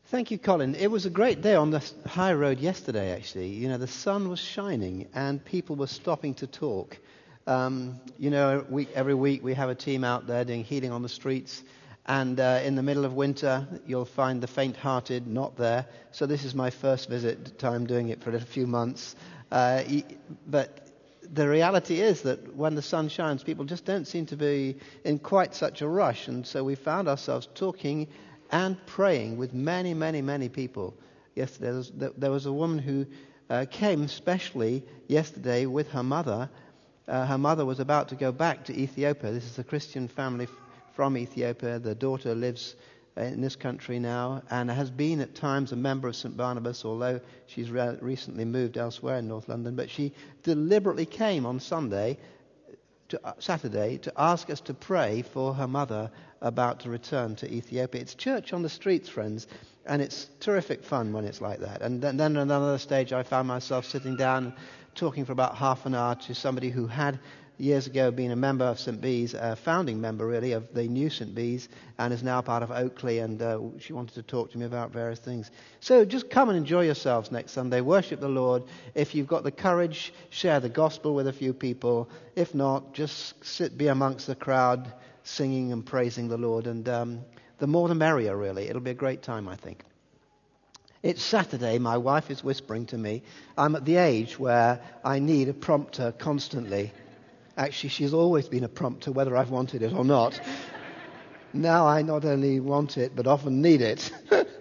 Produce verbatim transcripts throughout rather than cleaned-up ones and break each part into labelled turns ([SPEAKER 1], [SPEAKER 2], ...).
[SPEAKER 1] Thank you, Colin. It was a great day on the high road yesterday, actually. You know, the sun was shining and people were stopping to talk. Um, you know, we, every week we have a team out there doing healing on the streets. And uh, in the middle of winter, you'll find the faint-hearted not there. So this is my first visit time doing it for a few months. Uh, but the reality is that when the sun shines, people just don't seem to be in quite such a rush. And so we found ourselves talking and praying with many, many, many people. Yesterday, there was, there was a woman who uh, came specially yesterday with her mother. Uh, her mother was about to go back to Ethiopia. This is a Christian family f- from Ethiopia. The daughter lives uh, in this country now and has been at times a member of Saint Barnabas, although she's re- recently moved elsewhere in North London. But she deliberately came on Sunday, to, uh, Saturday, to ask us to pray for her mother about to return to Ethiopia. It's church on the streets, friends, and it's terrific fun when it's like that. And then, then at another stage, I found myself sitting down talking for about half an hour to somebody who had years ago been a member of Saint Bees, a founding member really of the new Saint Bees, and is now part of Oakley, and uh, she wanted to talk to me about various things. So just come and enjoy yourselves next Sunday, worship the Lord. If you've got the courage, share the gospel with a few people. If not, just sit, be amongst the crowd, singing and praising the Lord, and um, the more the merrier, really. It'll be a great time, I think. It's Saturday. My wife is whispering to me. I'm at the age where I need a prompter constantly. Actually, she's always been a prompter, whether I've wanted it or not. Now I not only want it, but often need it.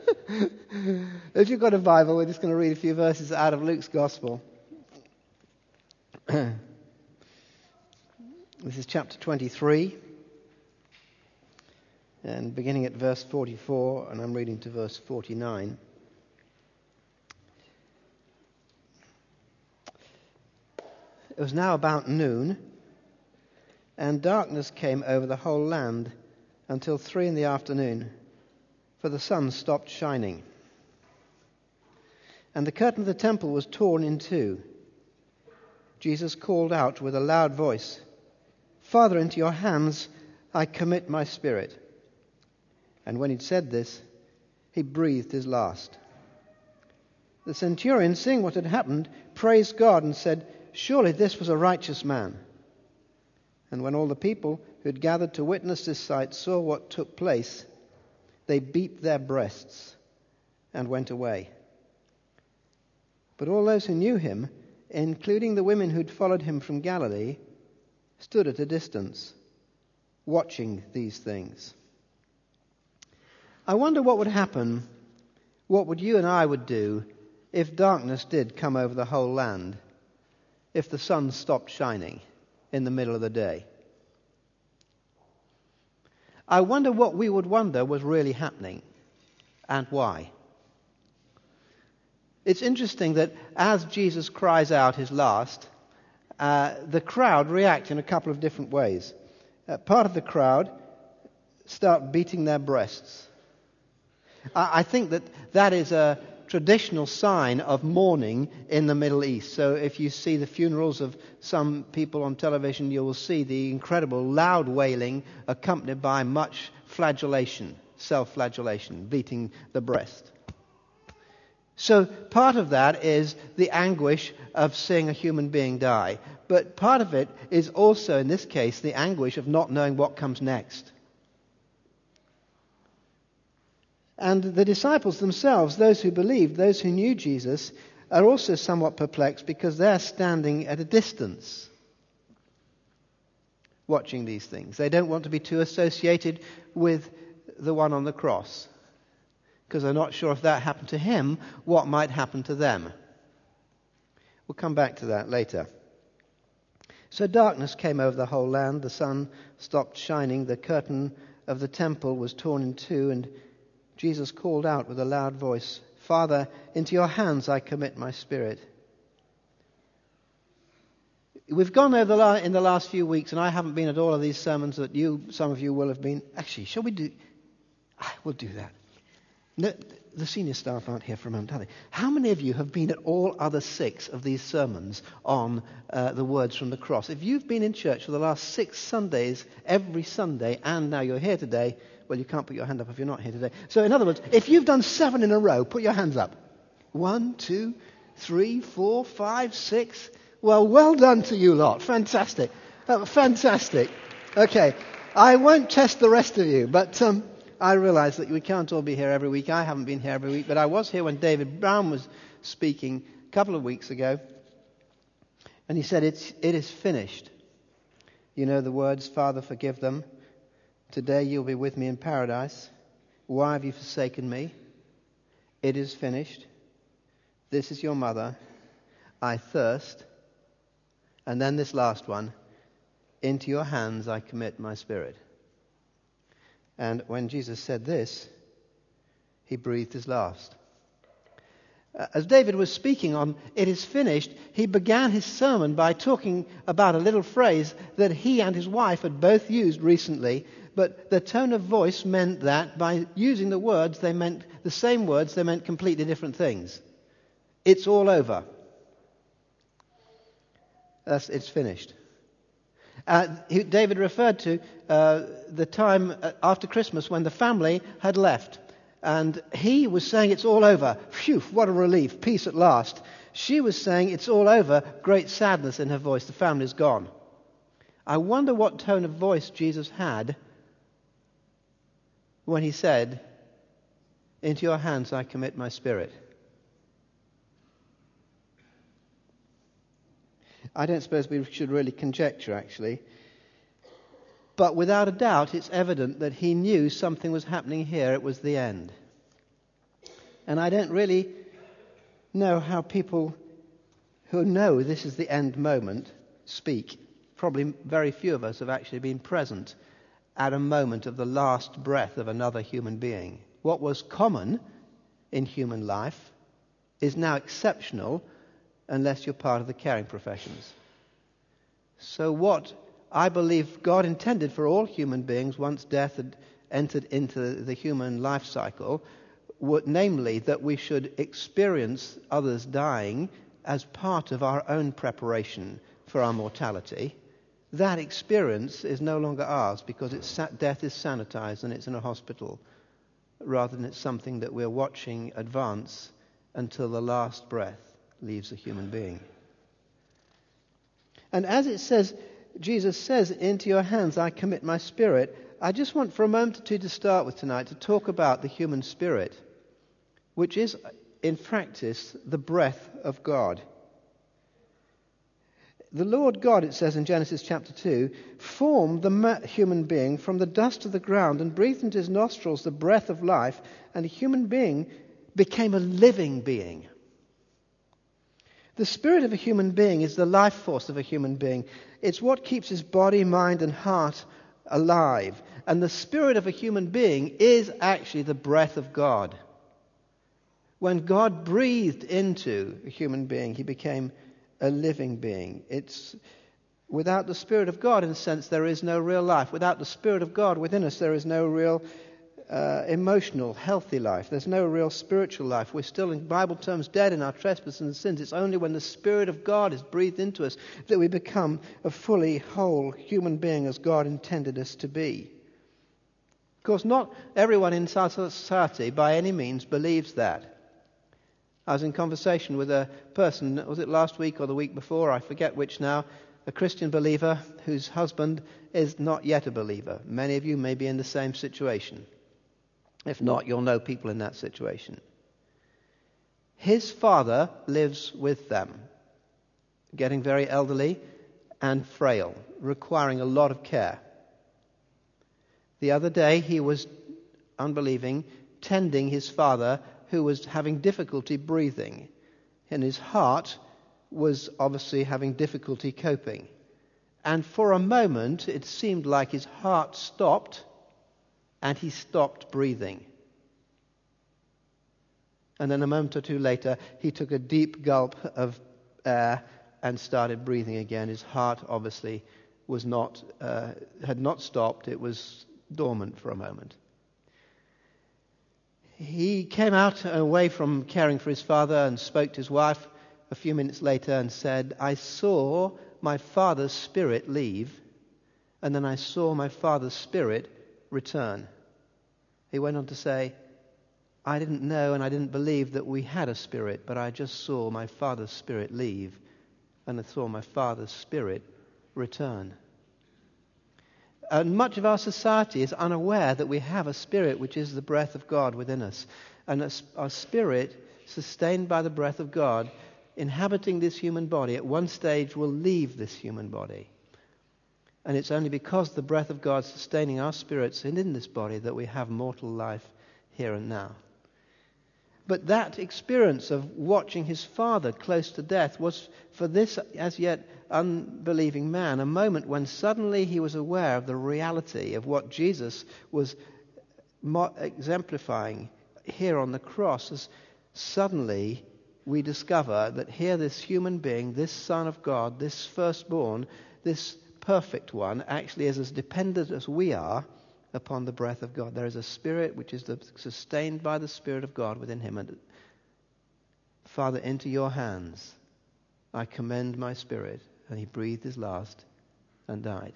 [SPEAKER 1] If you've got a Bible, we're just going to read a few verses out of Luke's Gospel. This is chapter twenty-three. And beginning at verse forty-four, and I'm reading to verse forty-nine. It was now about noon, and darkness came over the whole land until three in the afternoon, for the sun stopped shining. And the curtain of the temple was torn in two. Jesus called out with a loud voice, "Father, into your hands I commit my spirit." And when he'd said this, he breathed his last. The centurion, seeing what had happened, praised God and said, "Surely this was a righteous man." And when all the people who had gathered to witness this sight saw what took place, they beat their breasts and went away. But all those who knew him, including the women who'd followed him from Galilee, stood at a distance, watching these things. I wonder what would happen, what would you and I would do if darkness did come over the whole land, if the sun stopped shining in the middle of the day. I wonder what we would wonder was really happening and why. It's interesting that as Jesus cries out his last, uh, the crowd react in a couple of different ways. Uh, part of the crowd start beating their breasts. I think that that is a traditional sign of mourning in the Middle East. So if you see the funerals of some people on television, you will see the incredible loud wailing accompanied by much flagellation, self-flagellation, beating the breast. So part of that is the anguish of seeing a human being die. But part of it is also, in this case, the anguish of not knowing what comes next. And the disciples themselves, those who believed, those who knew Jesus, are also somewhat perplexed because they're standing at a distance watching these things. They don't want to be too associated with the one on the cross because they're not sure if that happened to him, what might happen to them. We'll come back to that later. So darkness came over the whole land. The sun stopped shining. The curtain of the temple was torn in two, and Jesus called out with a loud voice, "Father, into your hands I commit my spirit." We've gone over the la- in the last few weeks, and I haven't been at all of these sermons that you, some of you will have been. Actually, shall we do? Ah, we'll do that. No, the senior staff aren't here for a moment, are they? How many of you have been at all other six of these sermons on uh, the words from the cross? If you've been in church for the last six Sundays, every Sunday, and now you're here today, Well, you can't put your hand up if you're not here today. So in other words, if you've done seven in a row, put your hands up. One, two, three, four, five, six. Well, well done to you lot. Fantastic. Uh, fantastic. Okay. I won't test the rest of you, but um, I realise that we can't all be here every week. I haven't been here every week, but I was here when David Brown was speaking a couple of weeks ago. And he said, it's, it is finished. You know the words, Father, forgive them. Today you'll be with me in paradise. Why have you forsaken me? It is finished. This is your mother. I thirst. And then this last one. Into your hands I commit my spirit. And when Jesus said this, he breathed his last. As David was speaking on it is finished, he began his sermon by talking about a little phrase that he and his wife had both used recently, but the tone of voice meant that by using the words, they meant the same words, they meant completely different things. It's all over. That's, it's finished. Uh, he, David referred to uh, the time after Christmas when the family had left. And he was saying it's all over. Phew, what a relief. Peace at last. She was saying it's all over. Great sadness in her voice. The family's gone. I wonder what tone of voice Jesus had when he said, into your hands I commit my spirit. I don't suppose we should really conjecture, actually. But without a doubt, it's evident that he knew something was happening here. It was the end. And I don't really know how people who know this is the end moment speak. Probably very few of us have actually been present at a moment of the last breath of another human being. What was common in human life is now exceptional unless you're part of the caring professions. So what I believe God intended for all human beings once death had entered into the human life cycle, would, namely that we should experience others dying as part of our own preparation for our mortality. That experience is no longer ours because it's, death is sanitized and it's in a hospital, rather than it's something that we're watching advance until the last breath leaves a human being. And as it says, Jesus says, into your hands I commit my spirit. I just want for a moment or two to start with tonight to talk about the human spirit, which is in practice the breath of God. The Lord God, it says in Genesis chapter two, formed the human being from the dust of the ground and breathed into his nostrils the breath of life, and the human being became a living being. The spirit of a human being is the life force of a human being. It's what keeps his body, mind, and heart alive. And the spirit of a human being is actually the breath of God. When God breathed into a human being, he became a living being. It's without the Spirit of God, in a sense, there is no real life. Without the Spirit of God within us, there is no real uh, emotional, healthy life. There's no real spiritual life. We're still, in Bible terms, dead in our trespasses and sins. It's only when the Spirit of God is breathed into us that we become a fully whole human being as God intended us to be. Of course, not everyone in society by any means believes that. I was in conversation with a person, was it last week or the week before, I forget which now, a Christian believer whose husband is not yet a believer. Many of you may be in the same situation. If not, you'll know people in that situation. His father lives with them, getting very elderly and frail, requiring a lot of care. The other day he was, unbelieving, tending his father who was having difficulty breathing, and his heart was obviously having difficulty coping. And for a moment, it seemed like his heart stopped, and he stopped breathing. And then a moment or two later, he took a deep gulp of air and started breathing again. His heart obviously was not, uh, had not stopped. It was dormant for a moment. He came out away from caring for his father and spoke to his wife a few minutes later and said, I saw my father's spirit leave, and then I saw my father's spirit return. He went on to say, I didn't know and I didn't believe that we had a spirit, but I just saw my Father's Spirit leave, and I saw my Father's Spirit return. And much of our society is unaware that we have a spirit which is the breath of God within us. And our spirit, sustained by the breath of God, inhabiting this human body, at one stage will leave this human body. And it's only because the breath of God sustaining our spirits and in this body that we have mortal life here and now. But that experience of watching his Father close to death was, for this as yet unbelieving man, a moment when suddenly he was aware of the reality of what Jesus was exemplifying here on the cross. As suddenly we discover that here this human being, this Son of God, this firstborn, this perfect one, actually is as dependent as we are upon the breath of God. There is a spirit which is the, sustained by the Spirit of God within him. And Father, into your hands I commend my spirit. And he breathed his last and died.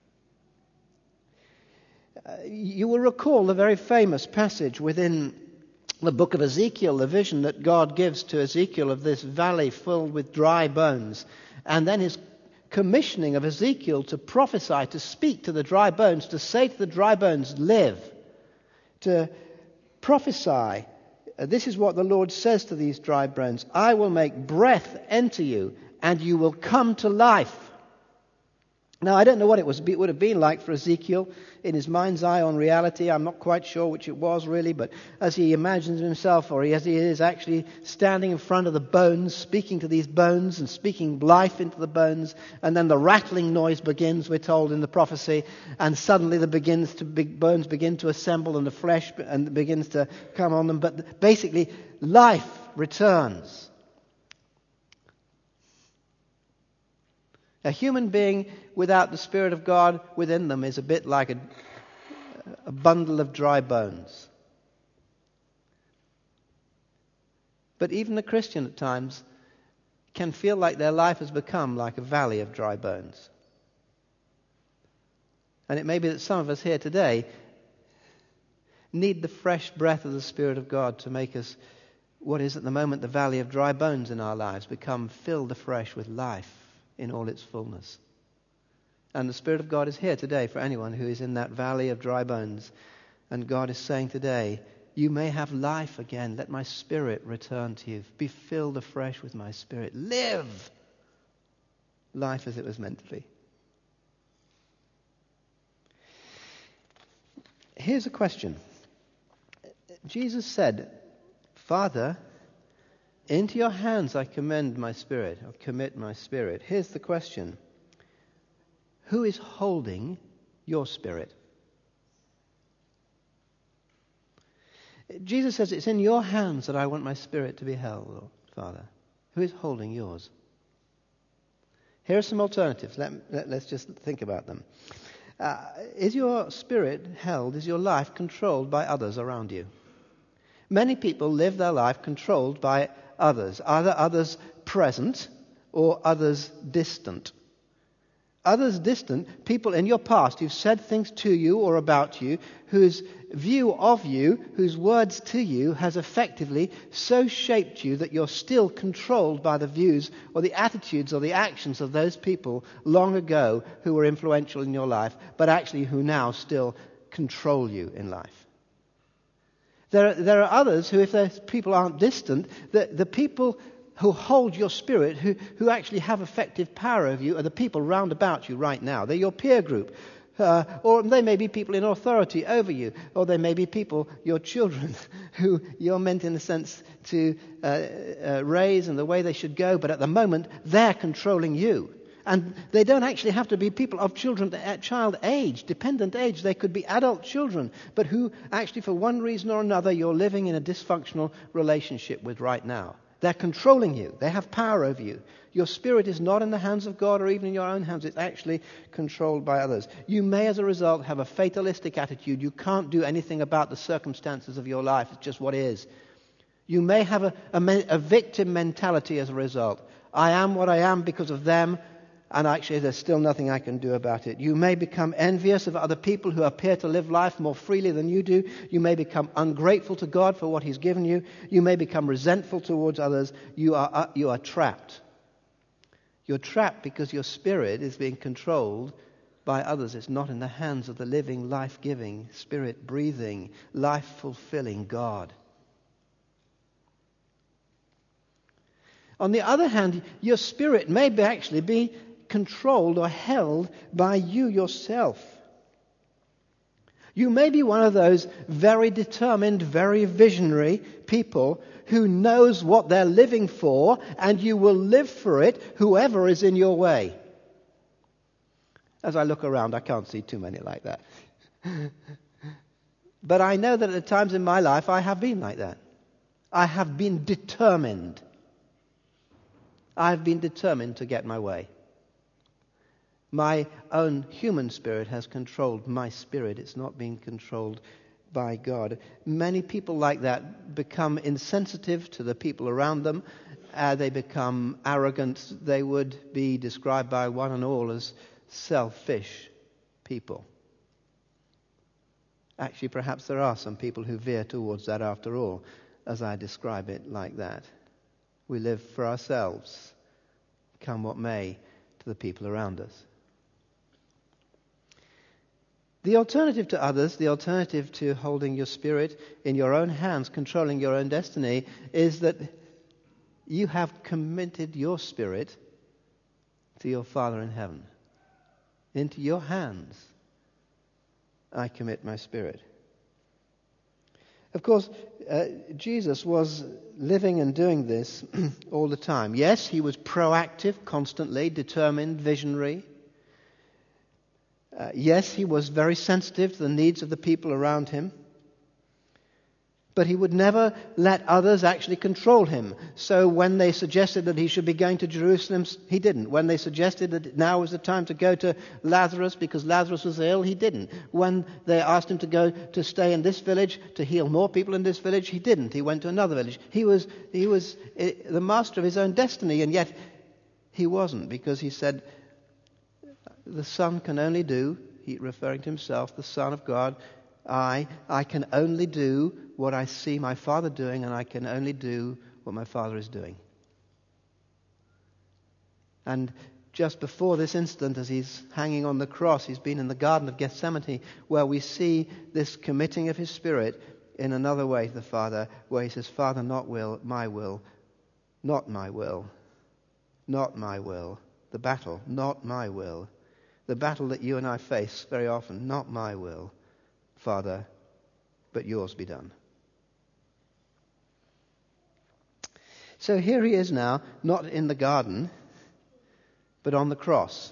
[SPEAKER 1] Uh, you will recall the very famous passage within the book of Ezekiel, the vision that God gives to Ezekiel of this valley filled with dry bones. And then his commissioning of Ezekiel to prophesy, to speak to the dry bones, to say to the dry bones, live. To prophesy. Uh, this is what the Lord says to these dry bones. I will make breath enter you, and you will come to life. Now, I don't know what it was it would have been like for Ezekiel in his mind's eye on reality. I'm not quite sure which it was really, but as he imagines himself, or as he is actually standing in front of the bones, speaking to these bones and speaking life into the bones, and then the rattling noise begins, we're told in the prophecy, and suddenly the begins to big bones begin to assemble and the flesh and begins to come on them. But basically, life returns. A human being without the Spirit of God within them is a bit like a, a bundle of dry bones. But even a Christian at times can feel like their life has become like a valley of dry bones. And it may be that some of us here today need the fresh breath of the Spirit of God to make us, what is at the moment the valley of dry bones in our lives, become filled afresh with life in all its fullness. And the Spirit of God is here today for anyone who is in that valley of dry bones. And God is saying today, you may have life again. Let my Spirit return to you. Be filled afresh with my Spirit. Live life as it was meant to be. Here's a question. Jesus said, Father, into your hands I commend my spirit, or commit my spirit. Here's the question. Who is holding your spirit? Jesus says, it's in your hands that I want my spirit to be held, Father. Who is holding yours? Here are some alternatives. Let, let, let's just think about them. Uh, is your spirit held, is your life controlled by others around you? Many people live their life controlled by others, either others present or others distant. Others distant, people in your past who've said things to you or about you, whose view of you, whose words to you has effectively so shaped you that you're still controlled by the views or the attitudes or the actions of those people long ago who were influential in your life, but actually who now still control you in life. There are, there are others who, if those people aren't distant, the, the people who hold your spirit, who, who actually have effective power over you, are the people round about you right now. They're your peer group. Uh, or they may be people in authority over you. Or they may be people, your children, who you're meant in a sense to uh, uh, raise in the way they should go. But at the moment, they're controlling you. And they don't actually have to be people of children at child age, dependent age. They could be adult children, but who actually for one reason or another you're living in a dysfunctional relationship with right now. They're controlling you. They have power over you. Your spirit is not in the hands of God or even in your own hands. It's actually controlled by others. You may, as a result, have a fatalistic attitude. You can't do anything about the circumstances of your life. It's just what is. You may have a, a, a victim mentality as a result. I am what I am because of them. and actually there's still nothing I can do about it. You may become envious of other people who appear to live life more freely than you do. You may become ungrateful to God for what he's given you. You may become resentful towards others. You are, uh, you are trapped. You're trapped because your spirit is being controlled by others. It's not in the hands of the living, life-giving, spirit-breathing, life-fulfilling God. On the other hand, your spirit may be actually be controlled or held by you yourself. You may be one of those very determined, very visionary people who knows what they're living for, and you will live for it, whoever is in your way. As I look around, I can't see too many like that. But I know that at times in my life I have been like that. I have been determined. I have been determined to get my way. My own human spirit has controlled my spirit. It's not being controlled by God. Many people like that become insensitive to the people around them. Uh, they become arrogant. They would be described by one and all as selfish people. Actually, perhaps there are some people who veer towards that after all, as I describe it like that. We live for ourselves, come what may, to the people around us. The alternative to others, the alternative to holding your spirit in your own hands, controlling your own destiny, is that you have committed your spirit to your Father in heaven. Into your hands I commit my spirit. Of course, uh, Jesus was living and doing this all the time. Yes, he was proactive, constantly, determined, visionary. Uh, yes, he was very sensitive to the needs of the people around him. But he would never let others actually control him. So when they suggested that he should be going to Jerusalem, he didn't. When they suggested that now was the time to go to Lazarus because Lazarus was ill, he didn't. When they asked him to go to stay in this village, to heal more people in this village, he didn't. He went to another village. He was, he was the master of his own destiny, and yet he wasn't, because he said, the Son can only do, he referring to himself, the Son of God, I, I can only do what I see my Father doing, and I can only do what my Father is doing. And just before this instant, as he's hanging on the cross, he's been in the Garden of Gethsemane, where we see this committing of his spirit in another way to the Father, where he says, Father, not will, my will, not my will, not my will. The battle, not my will. The battle that you and I face very often, not my will, Father, but yours be done. So here he is now, not in the garden, but on the cross.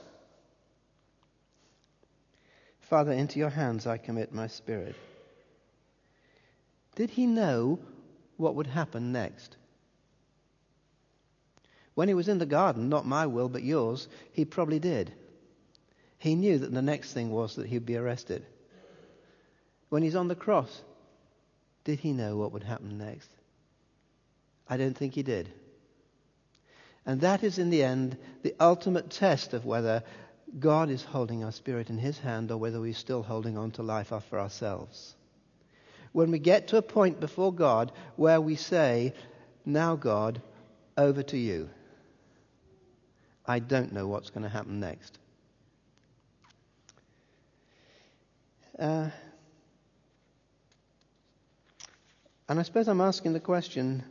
[SPEAKER 1] Father, into your hands I commit my spirit. Did he know what would happen next? When he was in the garden, not my will, but yours, he probably did. He knew that the next thing was that he'd be arrested. When he's on the cross, did he know what would happen next? I don't think he did. And that is, in the end, the ultimate test of whether God is holding our spirit in his hand or whether we're still holding on to life for ourselves. When we get to a point before God where we say, now God, over to you. I don't know what's going to happen next. Uh, and I suppose I'm asking the question,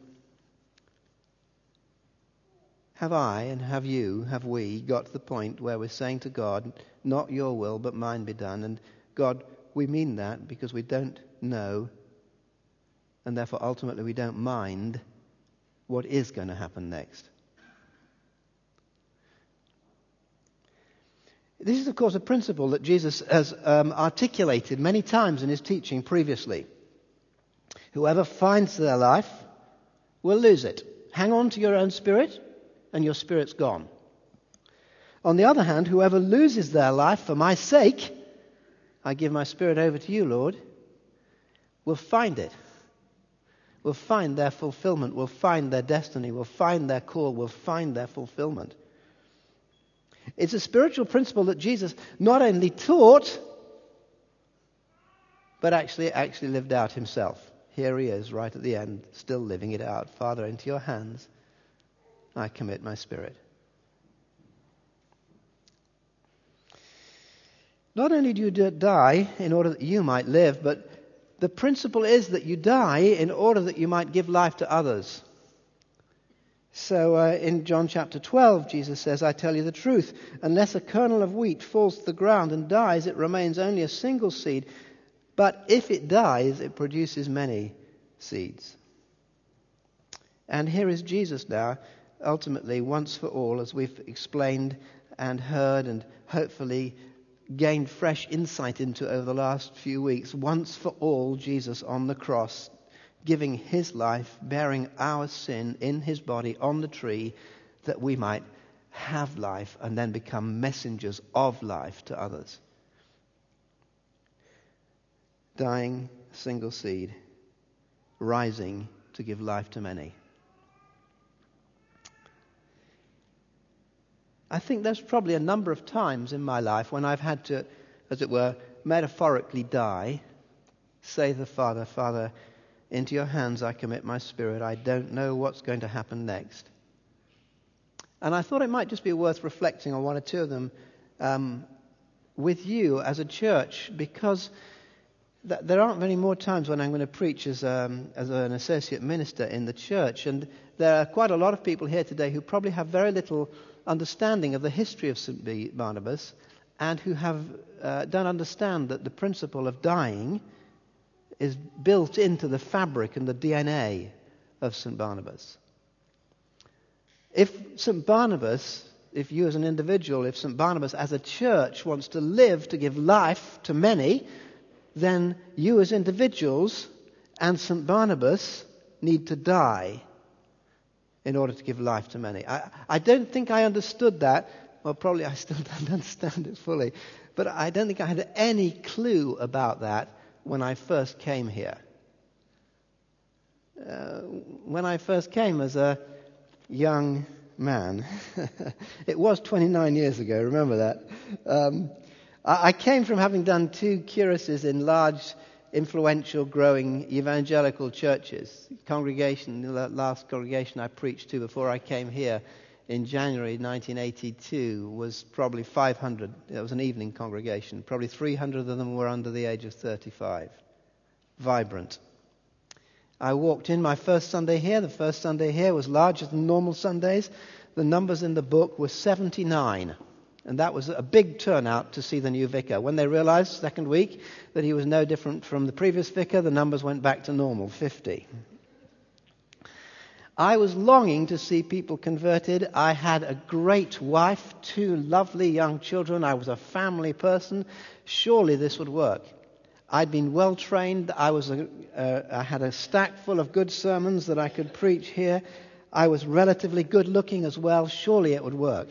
[SPEAKER 1] have I and have you, have we got to the point where we're saying to God, not your will, but mine be done. And God, we mean that because we don't know, and therefore ultimately we don't mind what is going to happen next. This is, of course, a principle that Jesus has um, articulated many times in his teaching previously. Whoever finds their life will lose it. Hang on to your own spirit, and your spirit's gone. On the other hand, whoever loses their life for my sake, I give my spirit over to you, Lord, will find it. Will find their fulfillment, will find their destiny, will find their call, will find their fulfillment. It's a spiritual principle that Jesus not only taught, but actually actually lived out himself. Here he is, right at the end, still living it out. Father, into your hands I commit my spirit. Not only do you die in order that you might live, but the principle is that you die in order that you might give life to others. So uh, in John chapter twelve, Jesus says, I tell you the truth, unless a kernel of wheat falls to the ground and dies, it remains only a single seed. But if it dies, it produces many seeds. And here is Jesus now, ultimately, once for all, as we've explained and heard and hopefully gained fresh insight into over the last few weeks. Once for all, Jesus on the cross, giving his life, bearing our sin in his body on the tree, that we might have life and then become messengers of life to others. Dying, a single seed, rising to give life to many. I think there's probably a number of times in my life when I've had to, as it were, metaphorically die, say to the Father, Father, into your hands I commit my spirit. I don't know what's going to happen next. And I thought it might just be worth reflecting on one or two of them um, with you as a church, because th- there aren't many more times when I'm going to preach as, um, as an associate minister in the church. And there are quite a lot of people here today who probably have very little understanding of the history of Saint Barnabas, and who have uh, don't understand that the principle of dying is built into the fabric and the D N A of Saint Barnabas. If Saint Barnabas, if you as an individual, if Saint Barnabas as a church wants to live to give life to many, then you as individuals and Saint Barnabas need to die in order to give life to many. I, I don't think I understood that. Well, probably I still don't understand it fully. But I don't think I had any clue about that when I first came here. Uh, when I first came as a young man, it was twenty-nine years ago, remember that. Um, I, I came from having done two curacies in large, influential, growing evangelical churches. Congregation, the last congregation I preached to before I came here in January nineteen eighty-two was probably five hundred. It was an evening congregation. Probably three hundred of them were under the age of thirty-five. Vibrant. I walked in my first Sunday here. The first Sunday here was larger than normal Sundays. The numbers in the book were seventy-nine. And that was a big turnout to see the new vicar. When they realized, second week, that he was no different from the previous vicar, the numbers went back to normal, fifty. I was longing to see people converted. I had a great wife, two lovely young children. I was a family person. Surely this would work. I'd been well trained. I was a, uh, I had a stack full of good sermons that I could preach here. I was relatively good looking as well. Surely it would work.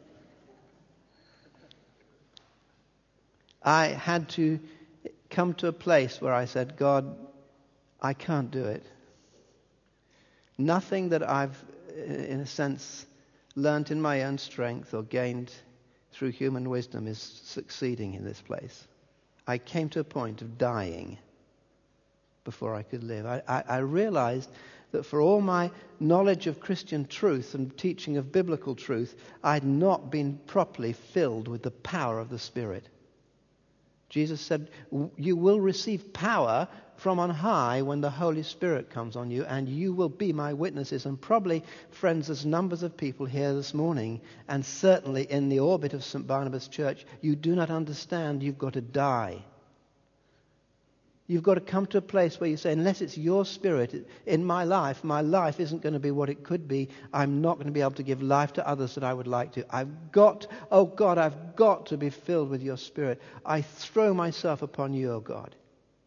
[SPEAKER 1] I had to come to a place where I said, God, I can't do it. Nothing that I've, in a sense, learnt in my own strength or gained through human wisdom is succeeding in this place. I came to a point of dying before I could live. I, I, I realized that for all my knowledge of Christian truth and teaching of biblical truth, I had not been properly filled with the power of the Spirit. Jesus said, you will receive power from on high when the Holy Spirit comes on you, and you will be my witnesses. And probably, friends, there's numbers of people here this morning, and certainly in the orbit of Saint Barnabas Church, you do not understand you've got to die. You've got to come to a place where you say, unless it's your Spirit in my life, my life isn't going to be what it could be. I'm not going to be able to give life to others that I would like to. I've got, oh God, I've got to be filled with your Spirit. I throw myself upon you, oh God.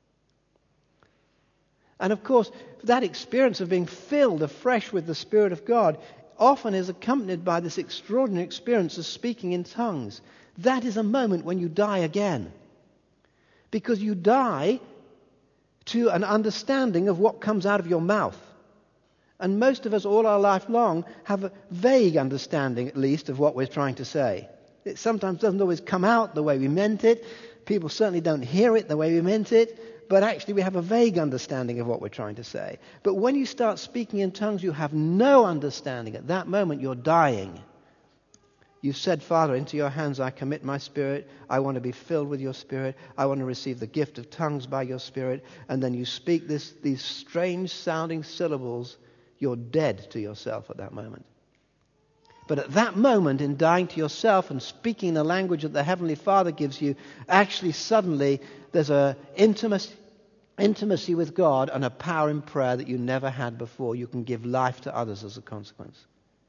[SPEAKER 1] And of course, that experience of being filled afresh with the Spirit of God often is accompanied by this extraordinary experience of speaking in tongues. That is a moment when you die again. Because you die to an understanding of what comes out of your mouth. And most of us all our life long have a vague understanding, at least, of what we're trying to say. It sometimes doesn't always come out the way we meant it. People certainly don't hear it the way we meant it. But actually we have a vague understanding of what we're trying to say. But when you start speaking in tongues, you have no understanding. At that moment, you're dying. You've said, Father, into your hands I commit my spirit. I want to be filled with your spirit. I want to receive the gift of tongues by your spirit. And then you speak this, these strange sounding syllables. You're dead to yourself at that moment. But at that moment, in dying to yourself and speaking the language that the Heavenly Father gives you, actually suddenly there's an intimacy, intimacy with God and a power in prayer that you never had before. You can give life to others as a consequence.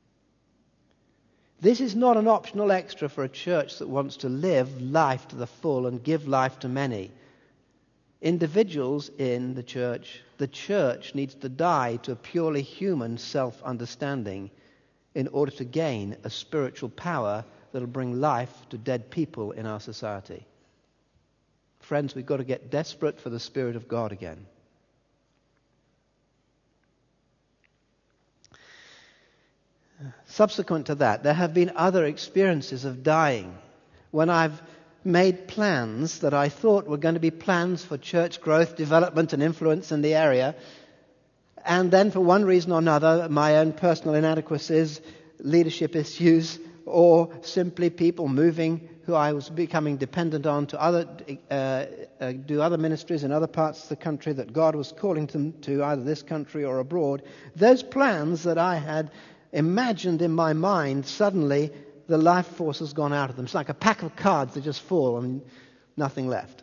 [SPEAKER 1] This is not an optional extra for a church that wants to live life to the full and give life to many. Individuals in the church, the church needs to die to a purely human self-understanding in order to gain a spiritual power that will bring life to dead people in our society. Friends, we've got to get desperate for the Spirit of God again. Subsequent to that, there have been other experiences of dying when I've made plans that I thought were going to be plans for church growth, development and influence in the area. And then for one reason or another, my own personal inadequacies, leadership issues, or simply people moving who I was becoming dependent on to other uh, uh, do other ministries in other parts of the country that God was calling them to, either this country or abroad. Those plans that I had imagined in my mind, suddenly the life force has gone out of them. It's like a pack of cards that just fall and nothing left.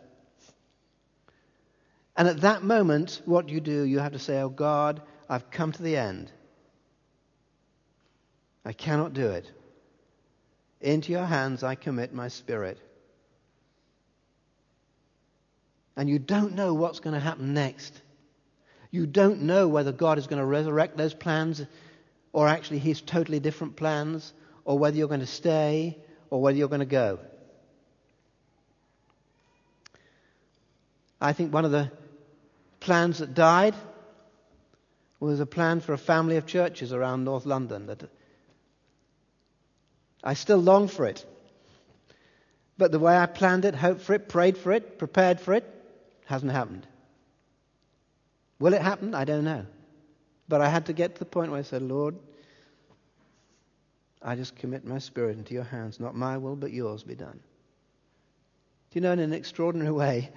[SPEAKER 1] And at that moment, what you do, you have to say, oh God, I've come to the end. I cannot do it. Into your hands I commit my spirit. And you don't know what's going to happen next. You don't know whether God is going to resurrect those plans, or actually He's totally different plans, or whether you're going to stay, or whether you're going to go. I think one of the plans that died was a plan for a family of churches around North London. That I still long for it. But the way I planned it, hoped for it, prayed for it, prepared for it, hasn't happened. Will it happen? I don't know. But I had to get to the point where I said, Lord, I just commit my spirit into your hands. Not my will, but yours be done. Do you know, in an extraordinary way,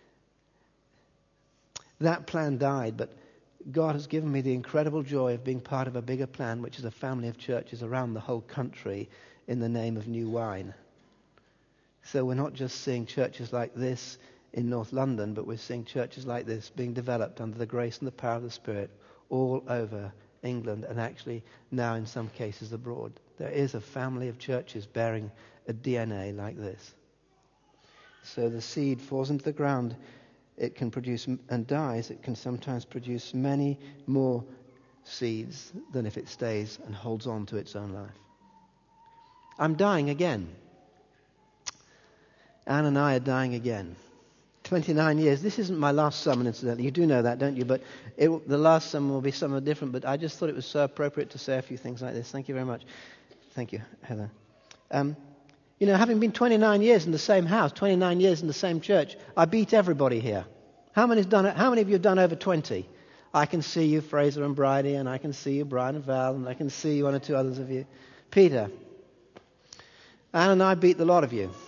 [SPEAKER 1] that plan died, but God has given me the incredible joy of being part of a bigger plan, which is a family of churches around the whole country in the name of New Wine. So we're not just seeing churches like this in North London, but we're seeing churches like this being developed under the grace and the power of the Spirit all over England, and actually now in some cases abroad. There is a family of churches bearing a D N A like this. So the seed falls into the ground. It can produce and dies. It can sometimes produce many more seeds than if it stays and holds on to its own life. I'm dying again. Anne and I are dying again. twenty-nine years. This isn't my last sermon, incidentally. You do know that, don't you? But it, the last sermon will be somewhat different. But I just thought it was so appropriate to say a few things like this. Thank you very much. Thank you, Heather. Um, You know, having been twenty-nine years in the same house, twenty-nine years in the same church, I beat everybody here. How many's done it? How many of you have done over twenty? I can see you, Fraser and Bridie, and I can see you, Brian and Val, and I can see one or two others of you. Peter. Anne and I beat the lot of you.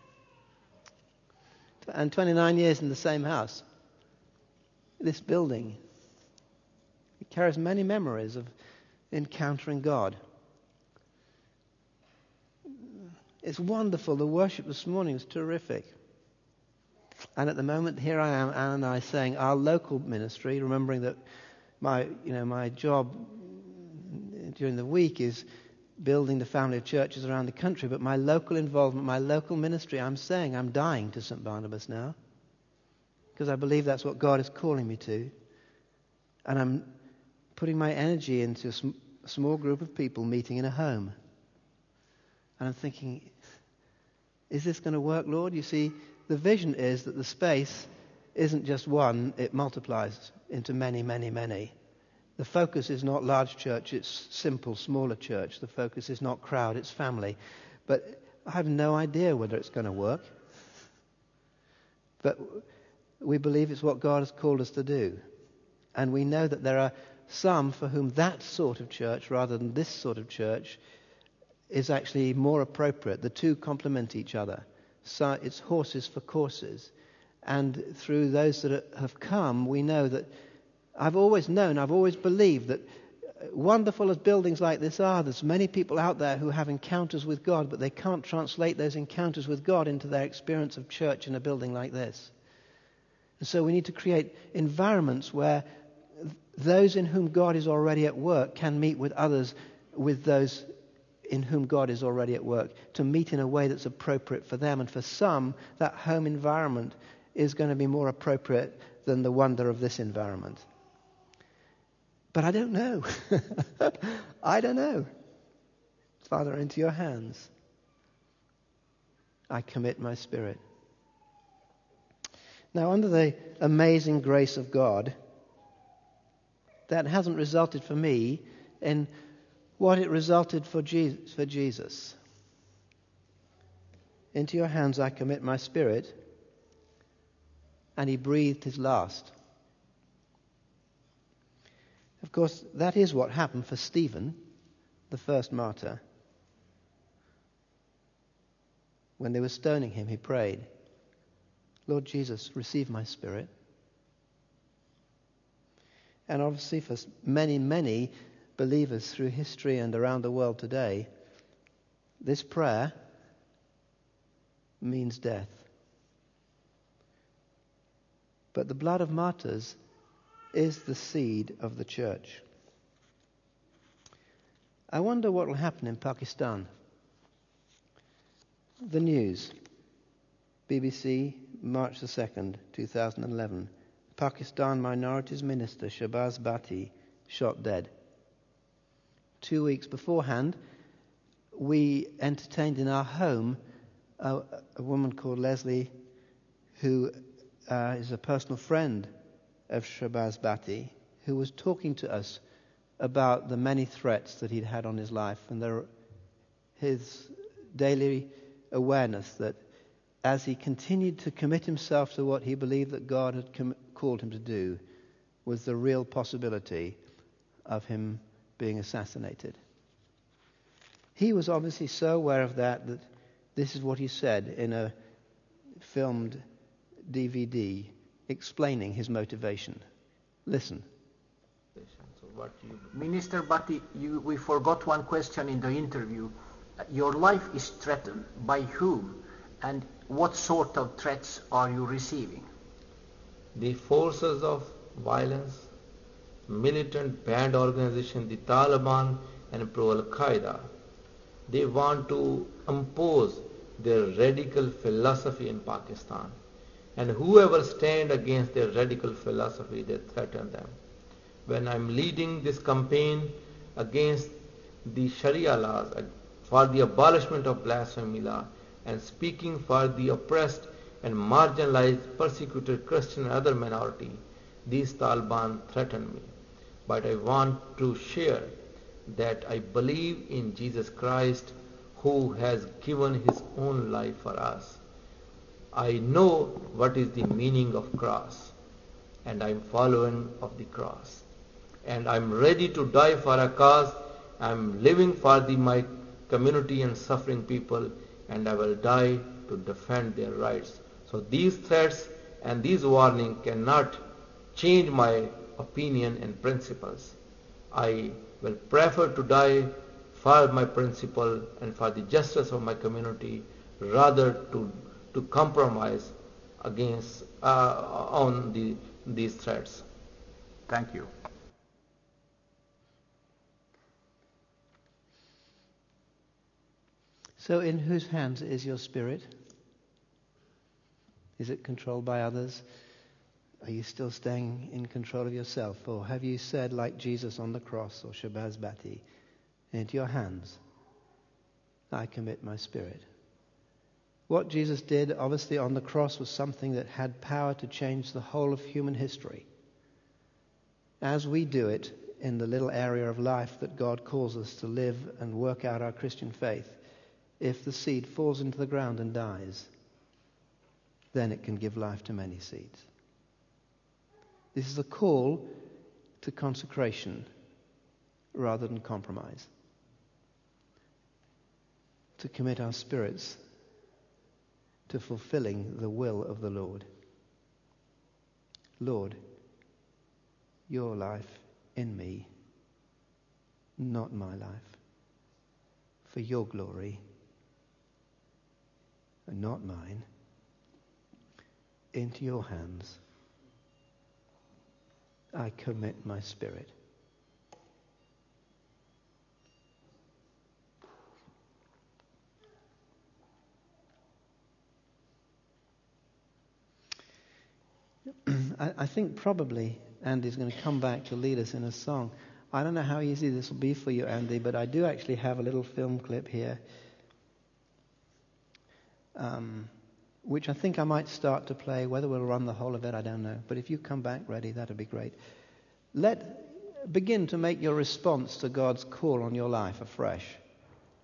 [SPEAKER 1] And twenty-nine years in the same house. This building. It carries many memories of encountering God. It's wonderful. The worship this morning was terrific. And at the moment, here I am, Anne and I, saying our local ministry, remembering that my, you know, my job during the week is building the family of churches around the country, but my local involvement, my local ministry, I'm saying I'm dying to Saint Barnabas now, because I believe that's what God is calling me to. And I'm putting my energy into a sm- small group of people meeting in a home. And I'm thinking, is this going to work, Lord? You see, the vision is that the space isn't just one, it multiplies into many, many, many. The focus is not large church, it's simple, smaller church. The focus is not crowd, it's family. But I have no idea whether it's going to work. But we believe it's what God has called us to do. And we know that there are some for whom that sort of church, rather than this sort of church, is actually more appropriate. The two complement each other. So it's horses for courses. And through those that have come, we know that I've always known, I've always believed that wonderful as buildings like this are, there's many people out there who have encounters with God, but they can't translate those encounters with God into their experience of church in a building like this. And so we need to create environments where those in whom God is already at work can meet with others, with those in whom God is already at work, to meet in a way that's appropriate for them. And for some, that home environment is going to be more appropriate than the wonder of this environment. But I don't know. I don't know. Father, into your hands I commit my spirit. Now, under the amazing grace of God, that hasn't resulted for me in what it resulted for Jesus. For Jesus. Into your hands I commit my spirit. And he breathed his last. Of course, that is what happened for Stephen, the first martyr. When they were stoning him, he prayed, Lord Jesus, receive my spirit. And obviously for many, many believers through history and around the world today, this prayer means death. But the blood of martyrs is the seed of the church. I wonder what will happen in Pakistan. The news, B B C, March the second, two thousand eleven. Pakistan Minorities Minister Shahbaz Bhatti shot dead. Two weeks beforehand, we entertained in our home a, a woman called Leslie, who uh, is a personal friend of Shahbaz Bhatti, who was talking to us about the many threats that he'd had on his life and the, his daily awareness that as he continued to commit himself to what he believed that God had com- called him to do, was the real possibility of him being assassinated. He was obviously so aware of that that this is what he said in a filmed D V D explaining his motivation. Listen.
[SPEAKER 2] So what you... Minister Bhatti, you, we forgot one question in the interview. Your life is threatened. By whom? And what sort of threats are you receiving?
[SPEAKER 3] The forces of violence, militant band organization, the Taliban and pro-Al-Qaeda, they want to impose their radical philosophy in Pakistan. And whoever stand against their radical philosophy, they threaten them. When I'm leading this campaign against the Sharia laws, for the abolishment of blasphemy law, and speaking for the oppressed and marginalized, persecuted Christian and other minority, these Taliban threaten me. But I want to share that I believe in Jesus Christ, who has given his own life for us. I know what is the meaning of cross, and I'm following of the cross. And I'm ready to die for a cause. I'm living for the, my community and suffering people, and I will die to defend their rights. So these threats and these warnings cannot change my opinion and principles. I will prefer to die for my principle and for the justice of my community rather to to compromise against uh, on the these threats.
[SPEAKER 2] Thank you.
[SPEAKER 1] So in whose hands is your spirit? Is it controlled by others? Are you still staying in control of yourself? Or have you said, like Jesus on the cross or Shahbaz Bhatti, into your hands I commit my spirit? What Jesus did, obviously, on the cross was something that had power to change the whole of human history. As we do it in the little area of life that God calls us to live and work out our Christian faith, if the seed falls into the ground and dies, then it can give life to many seeds. This is a call to consecration rather than compromise. To commit our spirits to fulfilling the will of the Lord. Lord, your life in me, not my life, for your glory, and not mine, into your hands I commit my spirit. I, I think probably Andy's going to come back to lead us in a song. I don't know how easy this will be for you, Andy, but I do actually have a little film clip here, um, which I think I might start to play. Whether we'll run the whole of it, I don't know. But if you come back ready, that'd be great. Let begin to make your response to God's call on your life afresh.